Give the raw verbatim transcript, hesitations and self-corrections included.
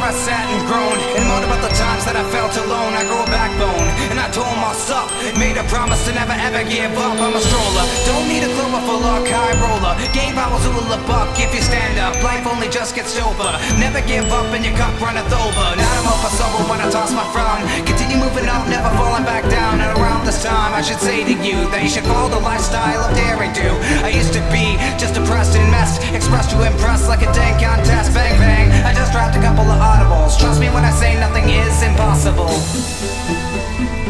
I sat and groaned and moaned about the times that I felt alone. I grew a backbone and I told myself, made a promise to never ever give up. I'm a stroller, don't need a clover for luck, high roller. Game vowels who will buck if you stand up. Life only just gets sober. Never give up and your cup runneth over. Now I'm up for sober when I toss my frown. Continue moving up, never falling back down. And around this time I should say to you that you should follow the lifestyle of daring do. I used to be just depressed and messed, expressed to impress like a dang contest. Bang bang, I just dropped a couple of audibles. Trust me when I say nothing is impossible.